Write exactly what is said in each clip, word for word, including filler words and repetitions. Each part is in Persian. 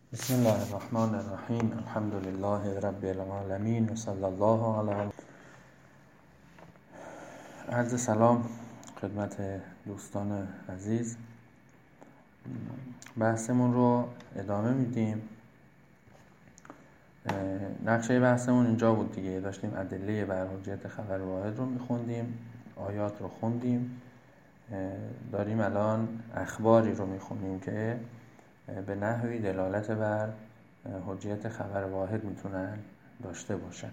بسم الله الرحمن الرحیم. الحمد لله رب العالمین و صلی الله علی. عرض سلام خدمت دوستان عزیز. بحثمون رو ادامه میدیم. نقشه بحثمون اینجا بود دیگه، داشتیم ادله بر حجیت خبر واحد رو میخوندیم، آیات رو خوندیم، داریم الان اخباری رو میخونیم که به نحوی دلالت بر حجیت خبر واحد میتونن داشته باشن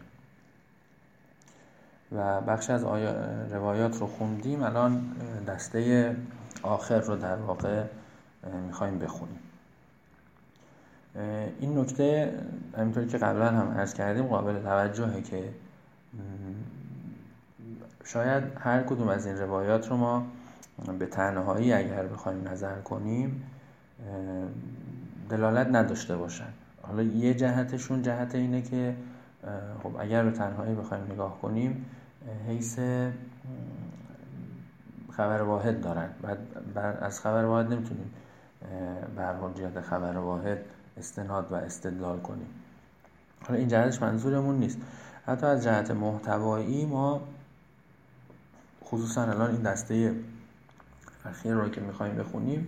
و بخش از روایات رو خوندیم. الان دسته آخر رو در واقع میخوایم بخونیم. این نکته همینطوری که قبلا هم عرض کردیم قابل توجهه که شاید هر کدوم از این روایات رو ما به تنهایی اگر بخوایم نظر کنیم دلالت نداشته باشن. حالا یه جهتشون جهت اینه که خب اگر به تنهایی بخوایم نگاه کنیم حیث خبر واحد دارن و بر از خبر واحد نمیتونیم بر حجیت خبر واحد استناد و استدلال کنیم. حالا این جهتش منظورمون نیست. حتی از جهت محتوایی ما خصوصا الان این دسته اخیر رو که میخوایم بخونیم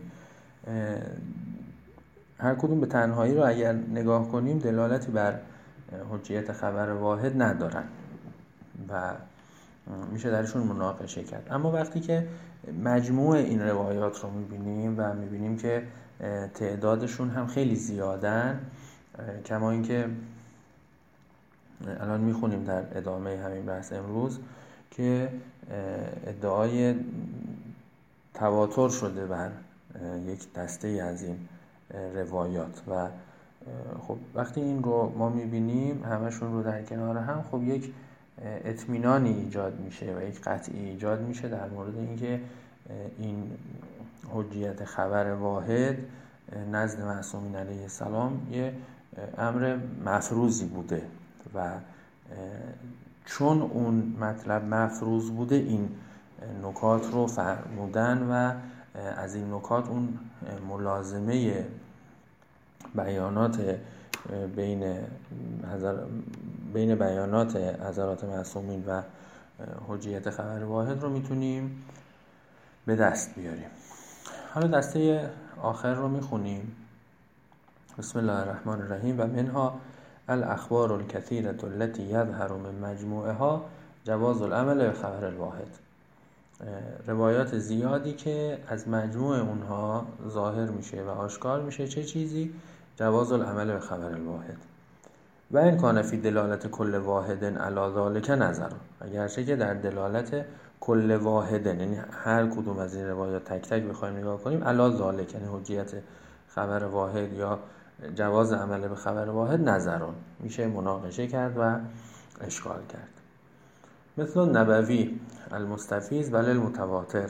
هر کدوم به تنهایی رو اگر نگاه کنیم دلالتی بر حجیت خبر واحد ندارن و میشه درشون مناقشه کرد. اما وقتی که مجموع این روایات رو میبینیم و میبینیم که تعدادشون هم خیلی زیادن، کما اینکه الان میخونیم در ادامه همین بحث امروز که ادعای تواتر شده بر یک دسته از این روایات و خب وقتی این رو ما میبینیم همشون رو در کنار هم، خب یک اطمینانی ایجاد میشه و یک قطعی ایجاد میشه در مورد اینکه این حجیت خبر واحد نزد معصومین علیه السلام یه امر مفروضی بوده و چون اون مطلب مفروض بوده این نکات رو فرمودن و از این نکات اون ملازمه بیانات بین بین بیانات حضرات معصومین و حجیت خبر واحد رو میتونیم به دست بیاریم. حالا دسته آخر رو میخونیم. بسم الله الرحمن الرحیم. و منها الاخبار الكثيرة التي يظهر من مجموعها جواز العمل به خبر الواحد. روایات زیادی که از مجموع اونها ظاهر میشه و آشکار میشه چه چیزی؟ جواز العمل به خبر الواحد. و این کان فی دلالت کل واحد علی ذلک نظر. اگرچه که در دلالت کل واحد یعنی هر کدوم از این روایات تک تک بخوایم نگاه کنیم علی ذلک یعنی حجیت خبر واحد یا جواز عمل به خبر واحد نظرون میشه مناقشه کرد و اشکال کرد. مثل نبوی المستفیض بل المتواتر.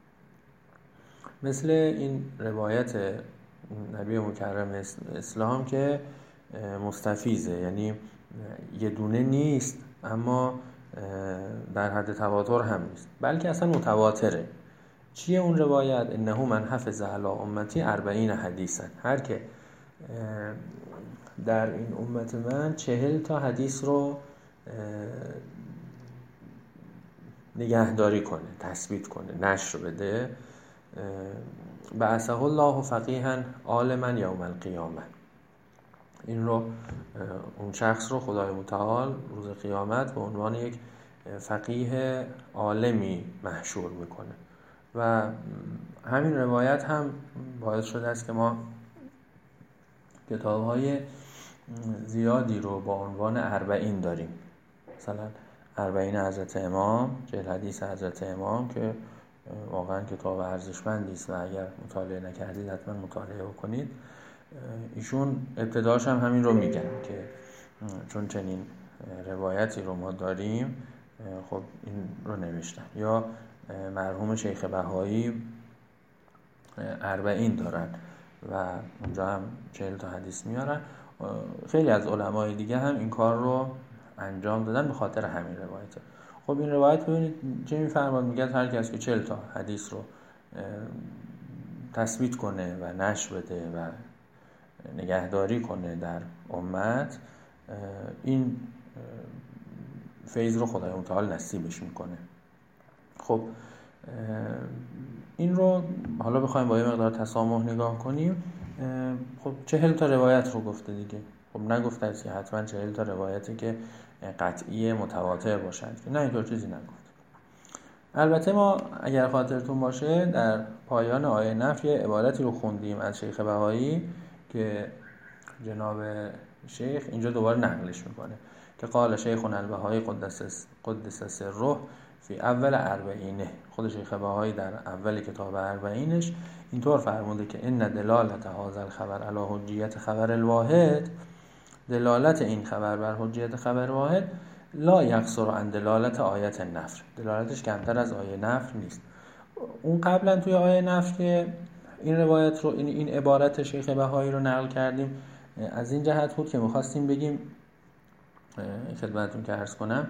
مثل این روایت نبی مکرم اسلام که مستفیضه، یعنی یه دونه نیست اما در حد تواتر هم نیست بلکه اصلا متواتره. چیه اون روایت؟ انه من حفظ علی امتی اربعین حدیثا. هر که در این امت من چهل تا حدیث رو نگهداری کنه، تثبیت کنه، نشر بده، بعثه الله فقیها عالما یوم القیامه. این رو اون شخص رو خدای متعال روز قیامت به عنوان یک فقیه عالمی محشور میکنه و همین روایت هم باعث شده است که ما کتاب‌های زیادی رو با عنوان اربعین داریم. مثلا اربعین حضرت امام، چهل حدیث حضرت امام که واقعا کتاب ارزشمندی است و اگر مطالعه نکردید حتما مطالعه بکنید. ایشون ابتداش هم همین رو میگن که چون چنین روایتی رو ما داریم خب این رو نوشتن. یا مرحوم شیخ بهایی اربعین دارن و اونجا هم چهل تا حدیث میارن. خیلی از علمای دیگه هم این کار رو انجام دادن به خاطر همین روایته. خب این روایت ببینید چه میفرماد؟ میگه هر کس که چهل تا حدیث رو تثبیت کنه و نشر بده و نگهداری کنه در امت، این فیض رو خدای متعال نصیبش میکنه. خب این رو حالا بخوایم با یه مقدار تسامح نگاه کنیم، خب چهل تا روایت رو گفته دیگه. خب نگفته است که حتما چهل تا روایتی که قطعی متواتر باشند، نه اینطور چیزی نگفت. البته ما اگر خاطرتون باشه در پایان آیه نفی عبارتی رو خوندیم از شیخ بهایی که جناب شیخ اینجا دوباره نقلش میکنه که قال شیخنا البهایی قدس قدس سره فی اول اربعینه. خود شیخ بهایی در اول کتاب اربعینش اینطور فرموده که ان دلالت هذا الخبر علی حجیت خبر الواحد، دلالت این خبر بر حجیت خبر واحد لا یقصر عن دلالت آیت نفر، دلالتش کمتر از آیه نفر نیست. اون قبلا توی آیه نفر که این روایت رو این این عبارت شیخ بهایی رو نقل کردیم، از این جهت بود که می‌خواستیم بگیم خدمتتون که عرض کنم،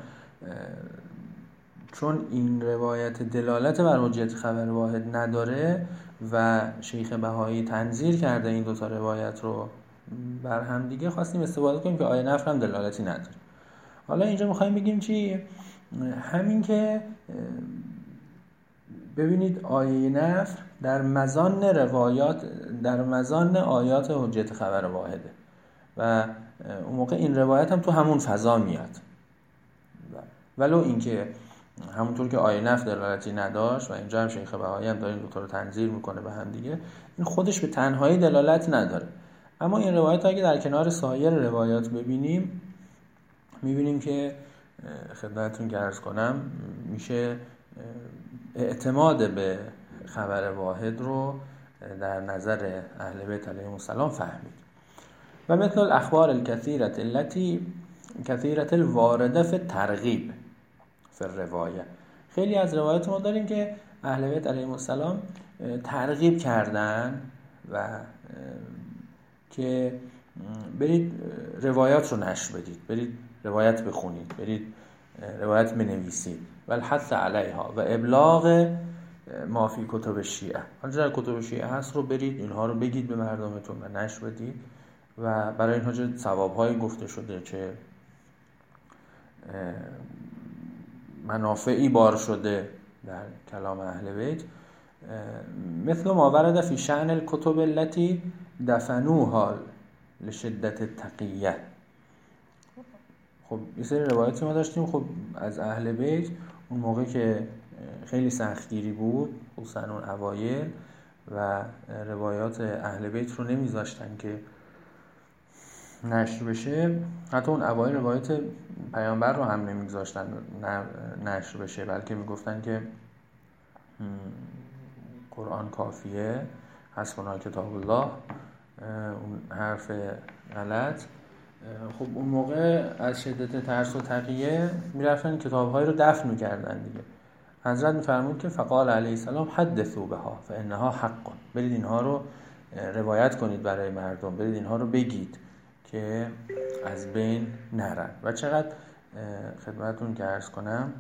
چون این روایت دلالت بر حجیت خبر واحد نداره و شیخ بهایی تنظیر کرده این دو تا روایت رو بر هم دیگه، خواستیم استفاده کنیم که آیه نفر هم دلالتی نداره. حالا اینجا می‌خوایم بگیم چی؟ همین که ببینید آیه نفر در مزان روایات در مزان آیات حجیت خبر واحده و اون موقع این روایت هم تو همون فضا میاد، ولو اینکه همونطور که آیه نفر دلالتی نداشت و اینجا هم شیخ بهایی هم داره این دو تا رو تنظیر میکنه به هم دیگه، این خودش به تنهایی دلالت نداره. اما این روایت اگه در کنار سایر روایات ببینیم، میبینیم که خدمتتون عرض کنم میشه اعتماد به خبر واحد رو در نظر اهل بیت علیهم السلام فهمید. و مثل الاخبار الكثيرة التي كثيرة الوارده في الترغیب فی الروایه، خیلی از روایات ما داریم که اهل بیت علیهم السلام ترغیب کردن و که برید روایات رو نشر بدید، برید روایت بخونید، برید روایت بنویسید و الحث علیها و ابلاغ ما فی کتب شیعه، آنجا در کتب شیعه هست رو برید اینها رو بگید به مردمتون و نشر بدید و برای اینها چه ثواب‌هایی گفته شده، چه منافعی بار شده در کلام اهل بیت. مثل ما ورد فی شأن الکتب التي دفنوها لشدت التقیه. خب یه سری روایتی ما داشتیم خب از اهل بیت اون موقع که خیلی سختگیری بود، خصوصا اون اوایل، و روایات اهل بیت رو نمیذاشتن که نشر بشه، حتی اون اوایل روایت پیامبر رو هم نمیذاشتن نشر بشه، بلکه میگفتن که قرآن کافیه، حسبنا کتاب الله، اون حرف غلط. خب اون موقع از شدت ترس و تقیه میرفتن کتاب‌های رو دفن می‌کردن دیگه. حضرت می‌فرمود که فقال علیه السلام حدثوا بها فانها حق، برید اینها رو روایت کنید برای مردم، برید اینها رو بگید که از بین نرن. و چقدر خدمتتون که عرض کنم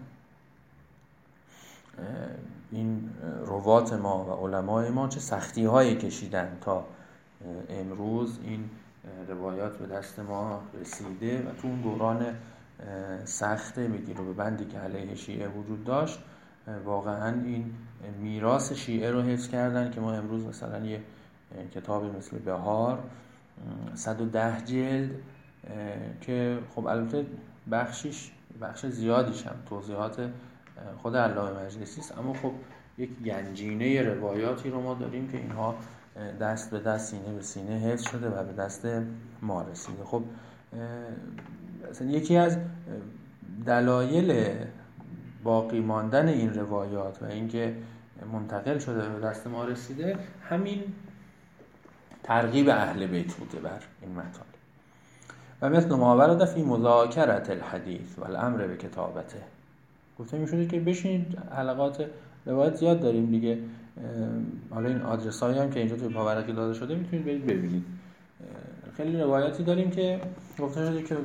این روات ما و علمای ما چه سختی‌هایی کشیدن تا امروز این روایات به دست ما رسیده و تو اون دوران سخت بگیر و به بندی که علیه شیعه وجود داشت واقعا این میراث شیعه رو حفظ کردن که ما امروز مثلا یه کتابی مثل بهار صد و ده جلد که خب البته بخشیش بخش زیادیش هم توضیحات خود علامه مجلسی است، اما خب یک گنجینه روایاتی رو ما داریم که اینها دست به دست سینه به سینه حفظ شده و به دست ما رسیده. خب مثلا یکی از دلایل باقی ماندن این روایات و اینکه منتقل شده به دست ما رسیده همین ترغیب اهل بیت بوده بر این مطالب. و مثل ما ورد فی مذاکرة الحدیث و الامر به کتابته، گفته می شده که بشینید حلقات روایت زیاد داریم دیگه، حالا این آدرس هایی هم که اینجا توی پاورقی داده شده میتونید برید ببینید. خیلی روایاتی داریم که گفته شده که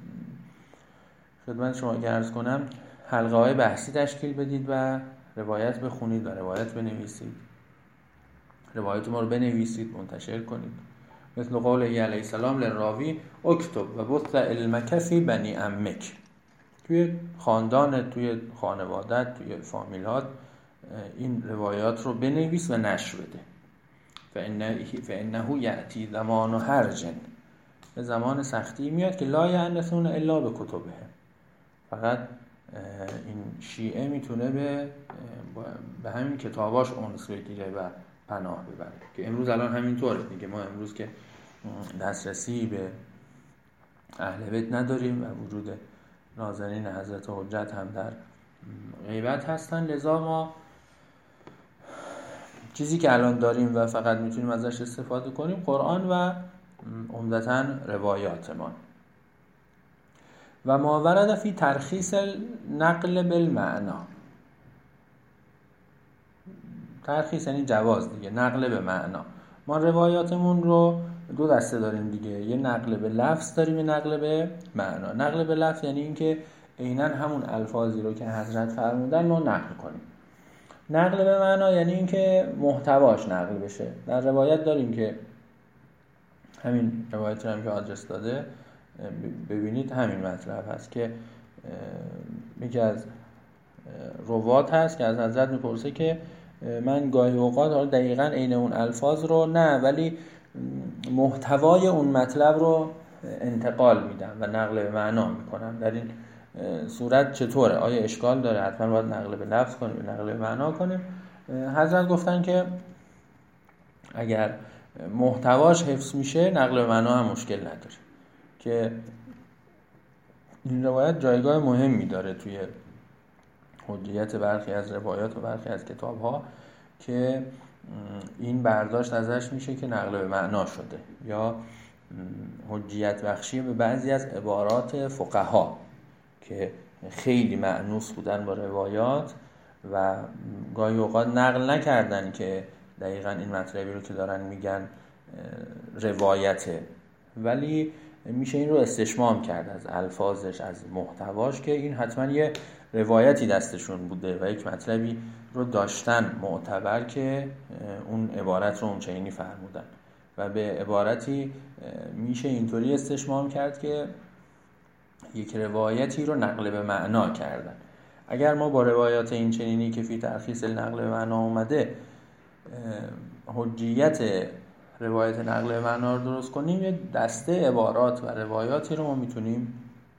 خدمت شما عرض کنم حلقه های بحثی تشکیل بدید و روایت بخونید و روایت بنویسید، روایت ما رو بنویسید منتشر کنید مثل قوله علیه السلام للراوی اکتب و بث علمک فی بنی عمک. توی خاندان، توی خانوادت، توی فامیلات این روایات رو بنویس و نشر بده. فانه یأتی زمان هرج، به زمان سختی میاد که لا یأنسون الا به کتبه. فقط این شیعه میتونه به به همین کتاباش انس بگیره و پناه ببره، که امروز الان همینطوره دیگه. ما امروز که دسترسی به اهل بیت نداریم و وجود نازنین حضرت حجت هم در غیبت هستن، لذا ما چیزی که الان داریم و فقط میتونیم ازش استفاده کنیم قرآن و عمدتاً روایاتمان. و ما ورد فی ترخیص نقل بالمعنا. ترخیص یعنی جواز دیگه، نقل به معنا. ما روایاتمون رو دو دسته داریم دیگه، یه نقل به لفظ داریم، یه نقل به معنا. نقل به لفظ یعنی این که عیناً همون الفاظی رو که حضرت فرمودن ما نقل کنیم. نقل به معنا یعنی این که محتواش نقل بشه. در روایت داریم که همین روایتی هم که آدرس داده ببینید همین مطلب هست که یکی از روات هست که از حضرت میپرسه که من گاهی اوقات حالا دقیقاً عین اون الفاظ رو نه، ولی محتوای اون مطلب رو انتقال میدم و نقل به معنا میکنم. در این صورت چطوره؟ آیا اشکال داره؟ حتما باید نقل به لفظ کنیم، نقل به معنا کنیم؟ حضرت گفتن که اگر محتواش حفظ میشه نقل به معنا هم مشکل نداره، که این روایت جایگاه مهمی داره توی حجیت برخی از روایات و برخی از کتاب‌ها، که این برداشت ازش میشه که نقل به معنا شده، یا حجیت بخشی به بعضی از عبارات فقها که خیلی مأنوس بودن با روایات و گاهی اوقات نقل نکردن که دقیقاً این مطلبی رو که دارن میگن روایته، ولی میشه این رو استشمام کرد از الفاظش، از محتواش، که این حتما یه روایتی دستشون بوده و یک مطلبی رو داشتن معتبر که اون عبارت رو اونچنینی فرمودن، و به عبارتی میشه اینطوری استشمام کرد که یک روایتی رو نقل به معنا کردن. اگر ما با روایات این چنینی که فی ترخیص نقل به معنا اومده حجیت روایت نقل به معنا رو درست کنیم، یه دسته عبارات و روایاتی رو ما میتونیم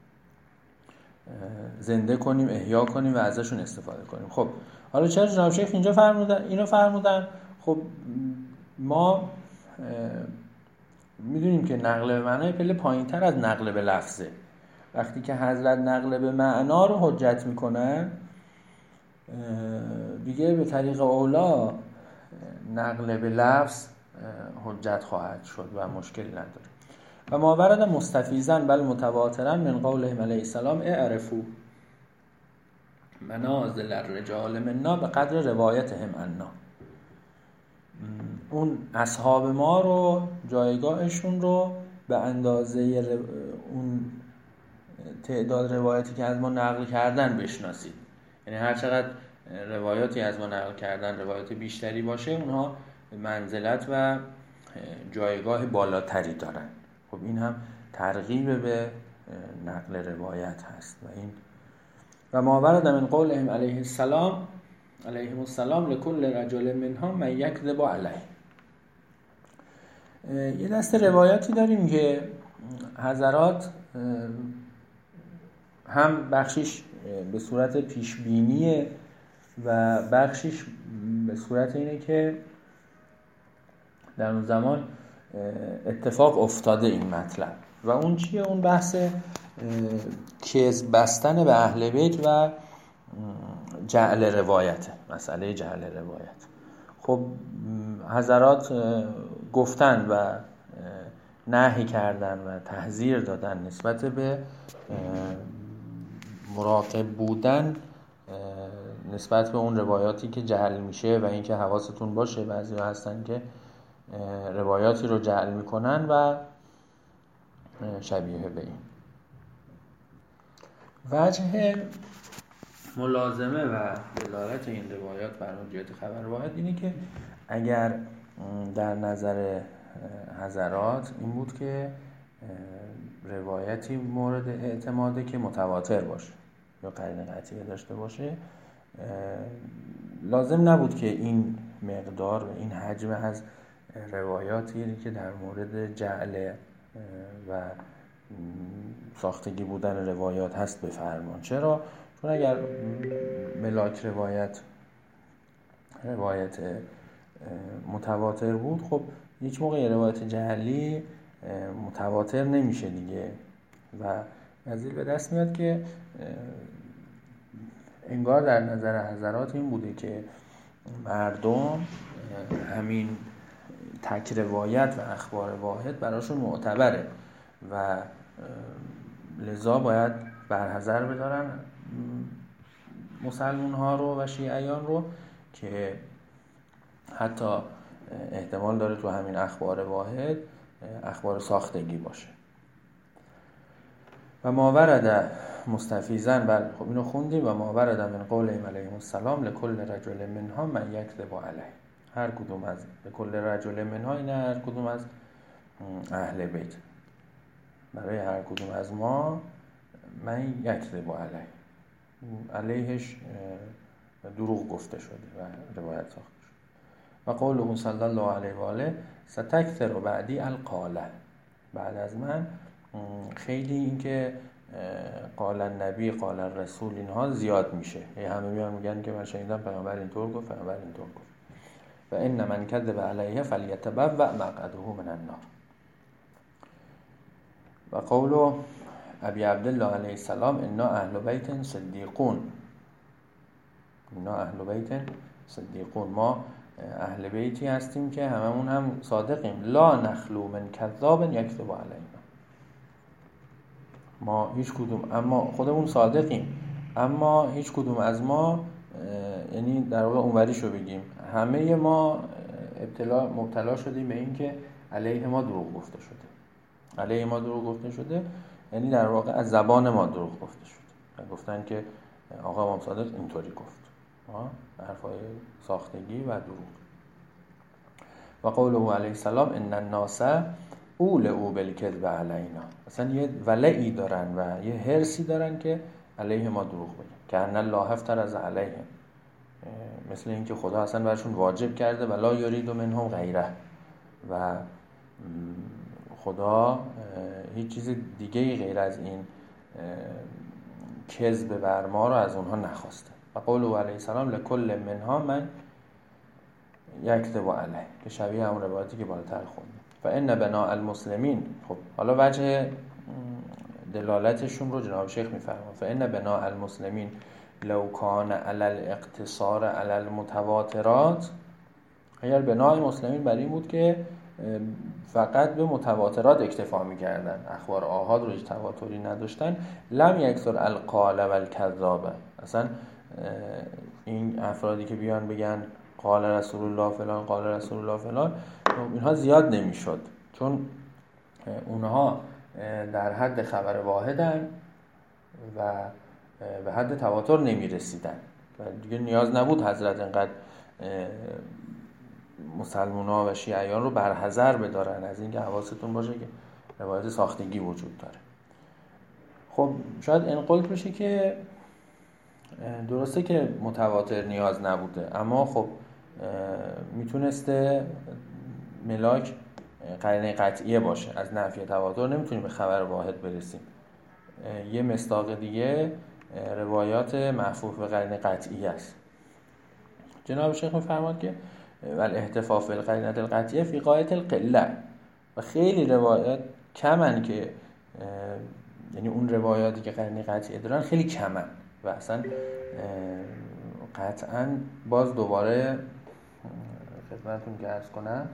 زنده کنیم، احیا کنیم و ازشون استفاده کنیم. خب حالا چرا جناب شیخ اینجا فرمودن اینو فرمودن؟ خب ما میدونیم که نقل به معنا پله پایین‌تر از نقل به لفظه. وقتی که حضرت نقل به معنا رو حجت میکنن، دیگه به طریق اولا نقل به لفظ حجت خواهد شد و مشکل نداره. و ما ورد مستفیضاً بل متواتراً من قوله علیه السلام اعرفوا منازل الرجال منا به قدر روایتهم عنا. اون اصحاب ما رو، جایگاهشون رو به اندازه اون تعداد روایتی که از ما نقل کردن بشناسید. یعنی هر چقدر روایاتی از ما نقل کردن روایات بیشتری باشه، اونها منزلت و جایگاه بالاتری دارن. خب این هم ترغیب به نقل روایت هست. و این و ما ورد من قولهم علیه السلام علیهم السلام لکل رجل منهم من یکذب علیه. یه دست روایاتی داریم که حضرات هم بخشیش به صورت پیشبینیه و بخشیش به صورت اینه که در اون زمان اتفاق افتاده این مطلب. و اون چیه؟ اون بحث کذب بستن به اهل بیت و جعل روایت، مسئله جعل روایت. خب حضرات گفتن و نهی کردن و تحذیر دادن نسبت به مراقب بودن نسبت به اون روایاتی که جعل میشه، و اینکه حواستون باشه بعضی ها هستن که روایاتی رو جعل میکنن و شبیه به این. وجه ملازمه و دلالت این روایات بر حجیت خبر واحد اینه که اگر در نظر حضرات این بود که روایتی مورد اعتماده که متواتر باشه یا قرینه قطعی داشته باشه. لازم نبود که این مقدار و این حجم از روایاتی که در مورد جعل و ساختگی بودن روایات هست بفرمان. چرا؟ چون اگر ملاک روایت روایت متواتر بود، خب هیچ موقع روایت جعلی متواتر نمیشه دیگه و از این به دست میاد که انگار در نظر حضرات این بوده که مردم همین تک روایت و اخبار واحد براشون معتبره و لذا باید برحذر بدارن مسلمون ها رو و شیعیان رو که حتی احتمال داره تو همین اخبار واحد اخبار ساختگی باشه. و ما ورد مستفیضاً، بل خب اینو خوندیم، و ما ورد من قولهم علیهم السلام لکل رجل منها من یکذب علیه. هر کدوم از لکل رجل منها این هر کدوم از اهل بیت، برای هر کدوم از ما من یکذب علیه، علیهش دروغ گفته شده و روایت ساخته شده. و قوله صلی الله علیه و آله ستکثر بعدی القاله، بعد از من خیلی این که قال النبی قال الرسول اینها زیاد میشه. همه میان میگن که من شنیدم پیامبر اینطور گفت، پیامبر اینطور گفت. و ان من کذب علیه فلیتبوأ مقعده من النار. و قول ابی عبدالله علیه السلام انا اهل بیت صدیقون، انا اهل بیت صدیقون، ما اهل بیتی هستیم که هممون هم صادقیم. لا نخلو من کذاب یکذب علینا، ما هیچ کدوم، اما خودمون صادقیم، اما هیچ کدوم از ما، یعنی در واقع اونوریشو بگیم، همه ما ابتلا مبتلا شدیم به این که علیه ما دروغ گفته شده. علیه ما دروغ گفته شده یعنی در واقع از زبان ما دروغ گفته شده. گفتن که آقا امام صادق اینطوری گفت، حرفای ساختگی و دروغ. و قوله علیه السلام ان الناس اول او بالکذب علینا، اصلا یه ولعی دارن و یه حرصی دارن که علیه ما دروغ بگن. که ان الله افترض علیهم، مثل اینکه خدا اصلا برشون واجب کرده ولا یرید منهم غیره، و خدا هیچ چیز دیگه غیر از این کذب بر ما رو از اونها نخواسته. و قوله علیه السلام لکل منها من یکذب علیه، که شبیه همون روایتی که بالاتر خوندیم. و ان بناء المسلمین، خب حالا وجه دلالتشون رو جناب شیخ میفرمایند. فان بناء المسلمین لو کان علی الاقتصار علی المتواترات، اگر بنای مسلمین بر این بود که فقط به متواترات اکتفا میکردن، اخبار آحاد رو تواتری نداشتن، لم یکثر القال و الکذاب، اصلا این افرادی که بیان بگن قال رسول الله فلان قال رسول الله فلان، اینها زیاد نمیشد، چون اونها در حد خبر واحدن و به حد تواتر نمیرسیدن و دیگه نیاز نبود حضرت اینقدر مسلمونا و شیعیان رو برحذر بدارن از اینکه حواستون باشه که روایت ساختگی وجود داره. خب شاید انقلت بشه که درسته که متواتر نیاز نبوده، اما خب میتونسته ملاک قرینه قطعیه باشه. از نفی تواتر نمیتونیم به خبر واحد برسیم. یه مصداق دیگه روایات محفوف به قرینه قطعیه است. جناب شیخ میفرماد که ول احتفاف بالقرینه القطعیه فی غایت القله، و خیلی روایات کمن که یعنی اون روایاتی که قرینه قطعیه دارن خیلی کمن و اصلا قطعا باز دوباره خدمتتون عرض کنم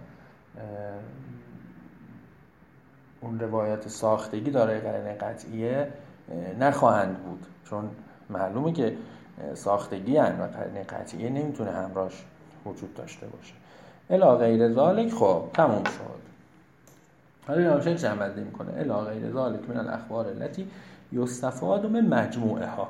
اون روایات ساختگی دارای قرینه قطعیه نخواهند بود، چون معلومه که ساختگی هن و قرینه قطعیه نمیتونه همراهش وجود داشته باشه. الا غیر ذالک، خب تموم شد. حالا این آمشک جمع‌بندی میکنه الا غیر ذالک من الاخبار التي یستفاد من مجموعها،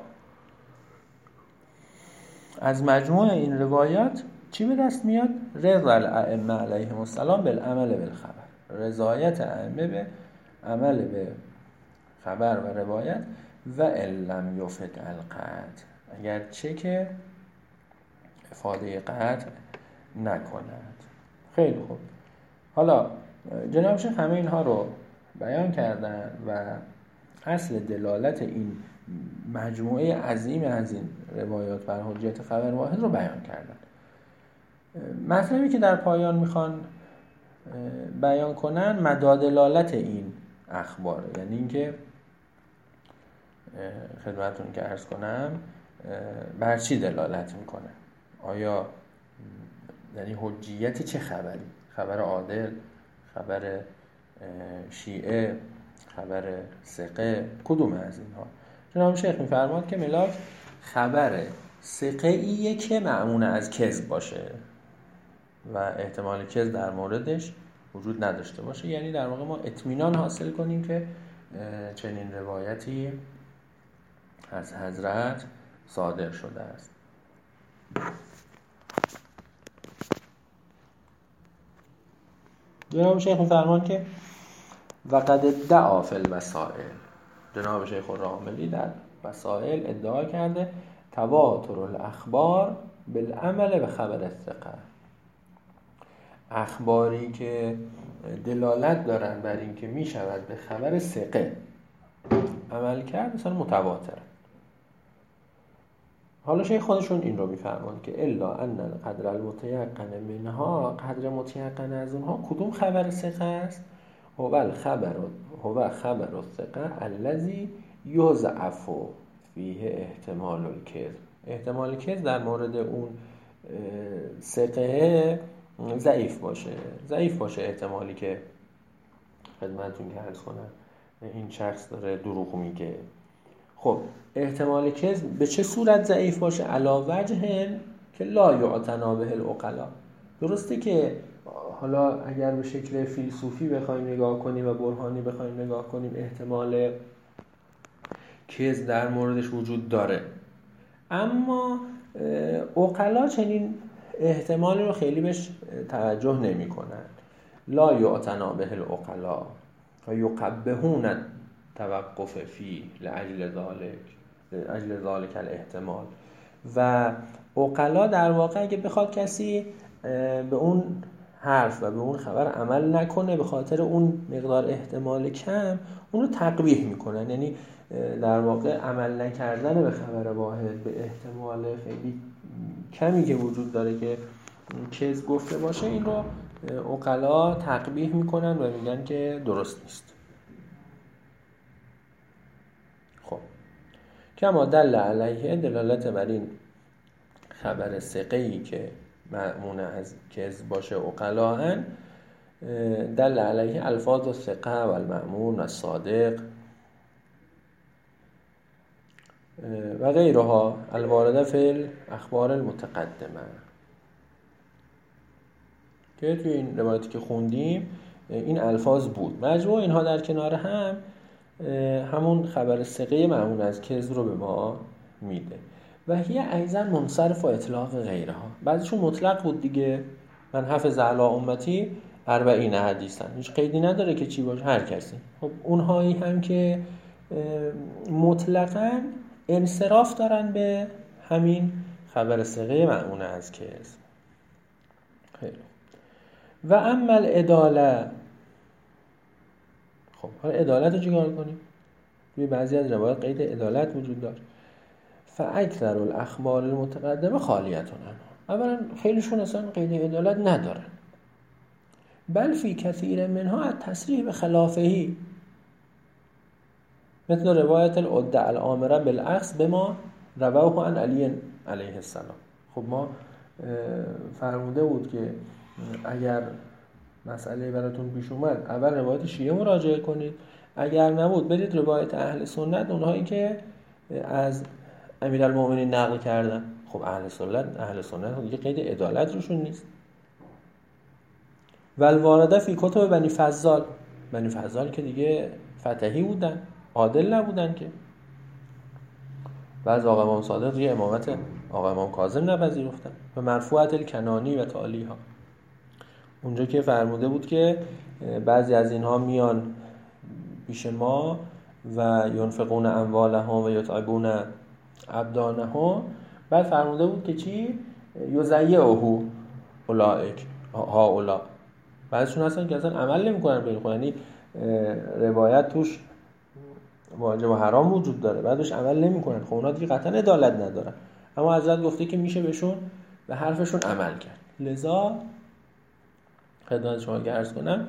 از مجموع این روایات چی به دست میاد؟ رضا الائمه علیهم السلام بالعمل بالخبر، رضایت ائمه به عمل به خبر و روایت و علم یفد القطع، اگرچه که افاده قطع نکند. خیلی خوب، حالا جناب شیخ همه اینها رو بیان کردن و اصل دلالت این مجموعه عظیم از این روایات بر حجیت خبر واحد رو بیان کردن. مطلبی که در پایان میخوان بیان کنن مدار دلالت این اخباره، یعنی اینکه خدمتتون که عرض کنم بر چی دلالت میکنه، آیا یعنی حجیت چه خبری، خبر عادل، خبر شیعه، خبر ثقه، کدوم از اینها؟ جناب شیخ میفرماد که ملاک خبر ثقه‌ایه که مأمون از کذب باشه و احتمال کذب در موردش وجود نداشته باشه، یعنی در واقع ما اطمینان حاصل کنیم که چنین روایتی از حضرت صادر شده است. جناب شیخ می‌فرمایند که وقد ادعا فی الوسائل، جناب شیخ الراملی در وسائل ادعا کرده تواتر الاخبار بالعمل به خبر الثقه، اخباری که دلالت دارن بر این که می شود به خبر ثقه عمل کرد مثلا متواتر. حالا شیخ خودشون این رو میفرمان که الا ان القدر المتيقن منها، قدر متيقن از اونها کدوم خبر ثقه است؟ هو الخبر هو خبر الثقه الذي يضعف فيه احتمال الكذب، احتمال کذب در مورد اون ثقه ضعیف باشه، ضعیف باشه احتمالی که خدمتتون که عرض کنم این شخص داره دروغ میگه. خب احتمال کذب به چه صورت ضعیف باشه؟ علا وجه که لا یعتنا به العقلا، درسته که حالا اگر به شکل فیلسوفی بخوایم نگاه کنیم و برهانی بخوایم نگاه کنیم احتمال کذب در موردش وجود داره، اما عقلا چنین احتمالی رو خیلی بهش توجه نمی کنن. لا یعتنا به العقلا و یقبحون توقف فی لاجل ذالک لاجل ذالک الاحتمال، و عقلا در واقع اگه بخواد کسی به اون حرف و به اون خبر عمل نکنه به خاطر اون مقدار احتمال کم، اونو تقبیح میکنن، یعنی در واقع عمل نکردن به خبر واحد به احتمال خیلی کمی که وجود داره که کذب گفته باشه این رو عقلا تقبیح میکنن و میگن که درست نیست. خب کما دل علیه، دلالت بر این خبر ثقه‌ای که مأمون از کذب باشه عقلاً، دل علیه الفاظ الثقه و المأمون و الصادق و غیرها الوارده فی الاخبار المتقدمه، که توی این روایتی که خوندیم این الفاظ بود. مجموع اینها در کنار هم همون خبر ثقه مأمون از کذب رو به ما میده. و هی ایضا منصرف و اطلاق غیرها، بعضیشون مطلق بود دیگه، من حفظ علی امتی اربعین حدیثن، هیچ قیدی نداره که چی باشه، هر کسی. خب اونهایی هم که مطلقاً انصراف دارن به همین خبر ثقه مأمون از کذب. خیلی و اما العداله، خب حالا عدالت رو چیکار کنیم؟ توی بعضی از روایات قید عدالت وجود داره. فاکثر الاخبار المتقدمه خالیتون عنها، اولا خیلیشون اصلا قید عدالت ندارن، بل فی کثیر منها التصریح بخلافهی، مثل روایت العده الامره بالاخذ بما رواه عن علی علیه السلام. خب ما فرموده بود که اگر مسئله براتون پیش اومد اول روایت شیعه مراجعه کنید، اگر نبود برید روایت اهل سنت، اونهایی که از امیرالمومنین نقل کردن. خب اهل سنت اهل سنت دیگه قید عدالت روشون نیست. والوارده فی کتب بنی فضال، بنی فضال که دیگه فتحی بودن، عادل نبودن که، و از آقا امام صادق دیگه امامت آقا امام کاظم نپذیرفتن. و مرفوعت الکنانی و تعالیها، اونجا که فرموده بود که بعضی از اینها میان پیش ما و ینفقون اموالهم و یطعمون ابدانهم، بعد فرموده بود که چی؟ یضیعه اولئک هؤلاء، بعضیشون هستن که اصلا عمل نمی‌کنن به این خود، یعنی روایت توش واجب و حرام وجود داره، بعدش عمل نمی‌کنن، خب اونا دیگه قطعا عدالت ندارن، اما حضرت گفته که میشه بهشون به حرفشون عمل کرد. لذا خدمت شما عرض کنم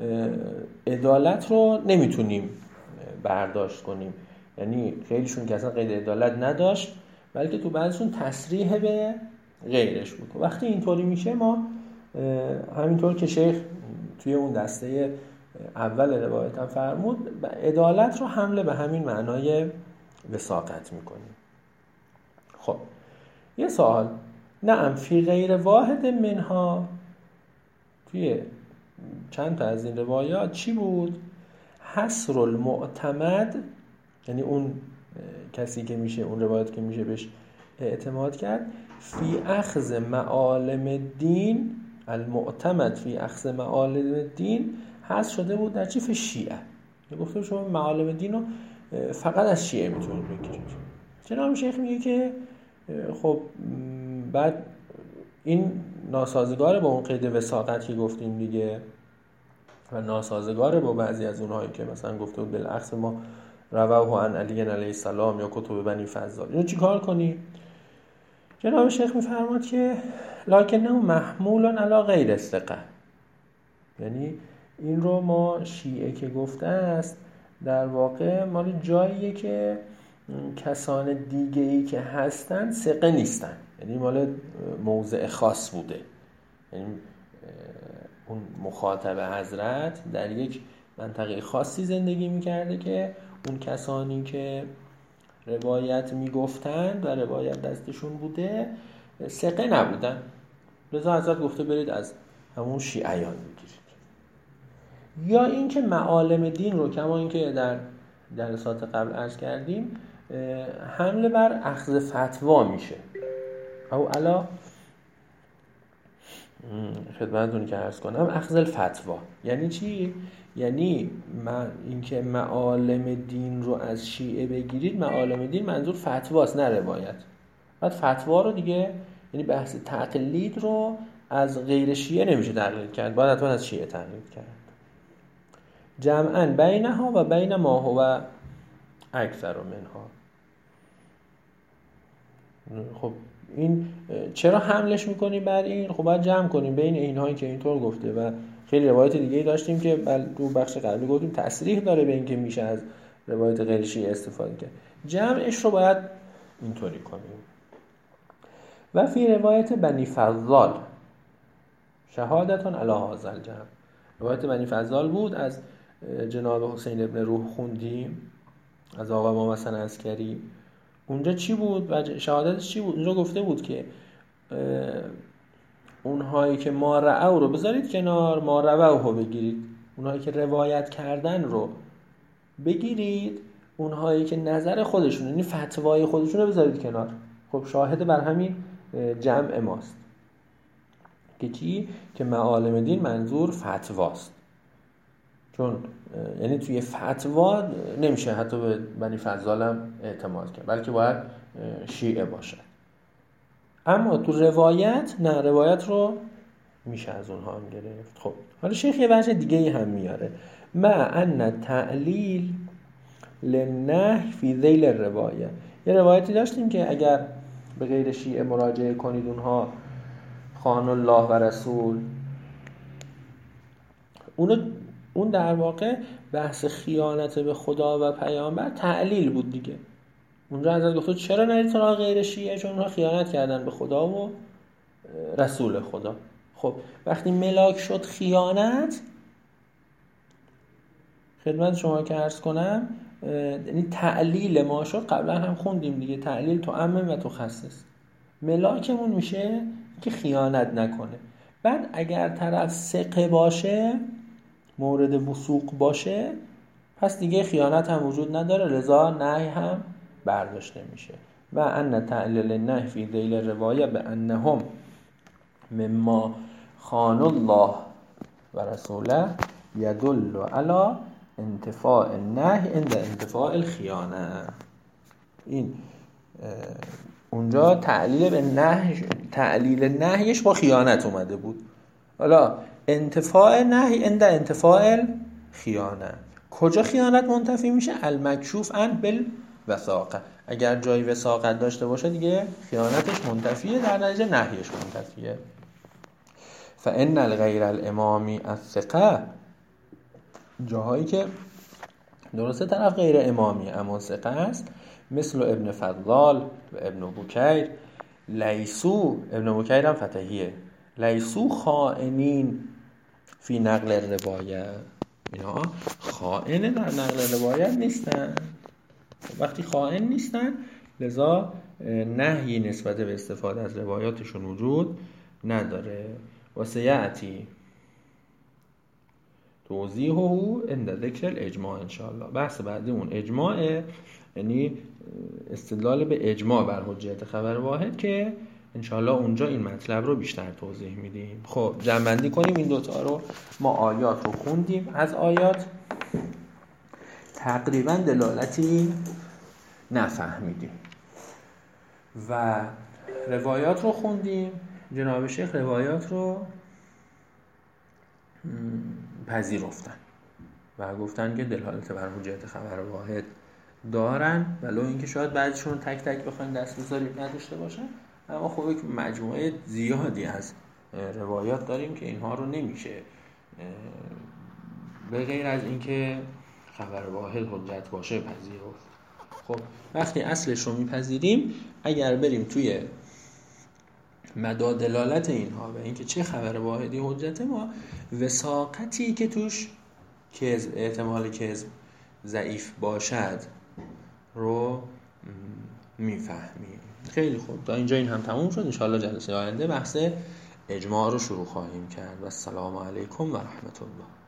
عدالت رو نمیتونیم برداشت کنیم، یعنی خیلیشون که اصلا قید عدالت نداشت، بلکه تو بعضیشون تصریح به غیرش بود. وقتی اینطوری میشه ما همینطور که شیخ توی اون دسته اول روایت هم فرمود، عدالت رو حمله به همین معنای وساقت میکنیم. خب یه سوال، نعم فی غیر واحد منها، توی چند تا از این روایات چی بود؟ حصر المعتمد، یعنی اون کسی که میشه اون روایت که میشه بهش اعتماد کرد، فی اخذ معالم الدین، المعتمد فی اخذ معالم الدین حصر شده بود در چی؟ فی شیعه. گفتم شما معالم دین رو فقط از شیعه میتونید بگیرید. جناب شیخ میگه که خب بعد این ناسازگاره با اون قید وساقت که گفتیم دیگه، و ناسازگاره با بعضی از اونهایی که مثلا گفته بود بالعکس ما رواه عن علی علیه السلام یا کتب بنی فضال. اینو چی کار کنی؟ جناب شیخ میفرماد که لکنه محمول علی غیر الثقه، یعنی این رو ما شیعه که گفته است در واقع مال جاییه که کسان دیگه‌ای که هستن ثقه نیستن، یعنی مال موضع خاص بوده، یعنی اون مخاطب حضرت در یک منطقه خاصی زندگی میکرده که اون کسانی که روایت میگفتند و روایت دستشون بوده ثقه نبودن، لذا حضرت گفته برید از همون شیعیان بگیرید. یا اینکه معالم دین رو کما اینکه در جلسات قبل عرض کردیم حمله بر اخذ فتوا میشه، او علا خدمتتون که عرض کنم اخذ الفتوا یعنی چی؟ یعنی من اینکه معالم دین رو از شیعه بگیرید، معالم دین منظور فتواست نه روایت. بعد فتوا رو دیگه یعنی بحث تقلید رو از غیر شیعه نمیشه تقلید کرد، باید حتما از شیعه تقلید کرد. جمعاً بینها و بین ما هو اکثر منها. خب این چرا حملش میکنیم بر این؟ خب باید جمع کنیم بین اینهایی که اینطور گفته و خیلی روایت دیگه داشتیم که تو بخش قبلی گفتیم تصریح داره به این که میشه از روایت غیر شیعه استفاده کرد. جمعش رو باید اینطوری کنیم. و فی روایت بنی فضال شهادتون علی هذا الجمع، روایت بنی فضال بود از جناب حسین ابن روح خوندیم از آقا امام حسن عسکری. اونجا چی بود و شهادتش چی بود؟ اونجا گفته بود که اونهایی که ما رأو رو بذارید کنار، ما رواه رو بگیرید، اونهایی که روایت کردن رو بگیرید، اونهایی که نظر خودشون یعنی فتوای خودشون رو بذارید کنار. خب شاهد بر همین جمع ماست که چی؟ که معالم دین منظور فتواست، چون یعنی توی فتوا نمیشه حتی به بنی فضال هم اعتماد کرد، بلکه باید شیعه باشد. اما تو روایت نه، روایت رو میشه از اونها هم گرفت. خب حالا شیخ یه وجه دیگه هم میاره، مع ان تعلیل للنهی فی ذیل الروایه. یه روایتی داشتیم که اگر به غیر شیعه مراجعه کنید اونها خان الله و رسول، اونو اون در واقع بحث خیانت به خدا و پیامبر تعلیل بود دیگه. اونجا حضرت گفت چرا نرید سراغ غیر شیعه؟ چون اونها خیانت کردن به خدا و رسول خدا. خب وقتی ملاک شد خیانت، خدمت شما که عرض کنم یعنی تعلیل ما شد، قبلا هم خوندیم دیگه، تعلیل تو عمم و تو خصص. ملاکمون میشه که خیانت نکنه. بعد اگر طرف ثقه باشه، مورد وثوق باشه، پس دیگه خیانت هم وجود نداره، رضا نهی هم برداشته میشه. و ان تعلیل النهی فی ذیل الروایه به انهم مما خان الله و رسوله یدل علی انتفاء النهی عند انتفاء الخیانه. این اونجا تعلیل به نهی، تعلیل نهیش با خیانت اومده بود. حالا انتفاء نهی عند انتفاء الخیانه، کجا خیانت منتفی میشه؟ المکشوف عن بالوثاقه، اگر جای وثاقت داشته باشه دیگه خیانتش منتفیه، در نتیجه نهیش منتفیه. فان الغیر الامامی الثقه، جاهایی که درسته طرف غیر امامی اما ثقه است، مثل ابن فضال و ابن بکیر، لیسو، ابن بکیر هم فتحیه، لیسو خائنین فی نقل روایت، اینا خائن در نقل روایت نیستن. وقتی خائن نیستن لذا نهی نسبت به استفاده از روایاتشون وجود نداره. و سیعتی توضیحه عند ذکر الاجماع انشاءالله. بحث بعدیمون اجماعه، یعنی استدلال به اجماع بر حجیت خبر واحد، که انشاءالله اونجا این مطلب رو بیشتر توضیح میدیم. خب جمع‌بندی کنیم این دوتا رو. ما آیات رو خوندیم، از آیات تقریبا دلالتی نفهمیدیم و روایات رو خوندیم. جناب شیخ روایات رو پذیرفتن و گفتن که دلالت بر حجیت خبر واحد دارن، ولو اینکه شاید بعضیشون تک تک بخوایم دست بذاریم نداشته باشن، اما خب یک مجموعه زیادی از روایات داریم که اینها رو نمیشه به غیر از اینکه خبر واحد حجت باشه پذیرفت. خب وقتی اصلش رو میپذیریم، اگر بریم توی مدار دلالت اینها و اینکه چه خبر واحدی حجت، ما وثاقتی که توش کذب، احتمال کذب ضعیف باشد رو میفهمیم. خیلی خوب، تا اینجا این هم تموم شد. انشاءالله جلسه آینده بحث اجماع رو شروع خواهیم کرد. و السلام علیکم و رحمت الله.